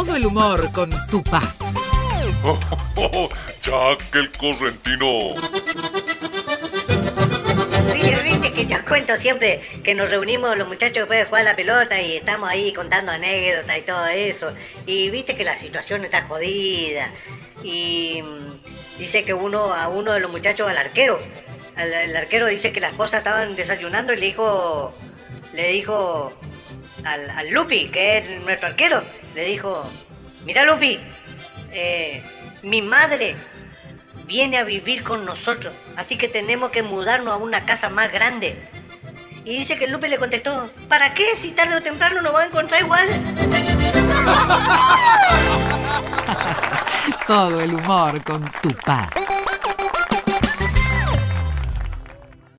Todo el humor con Tupá. Jack el Correntino. Viste que te cuento siempre que nos reunimos los muchachos después de jugar a la pelota y estamos ahí contando anécdotas y todo eso. Y viste que la situación está jodida. Y dice que a uno de los muchachos, al arquero, el arquero dice que las esposas estaban desayunando y le dijo al Lupi, que es nuestro arquero, le dijo: mira, Lupi, mi madre viene a vivir con nosotros, así que tenemos que mudarnos a una casa más grande. Y dice que el Lupe le contestó: ¿para qué? Si tarde o temprano nos va a encontrar igual. Todo el humor con Tupá.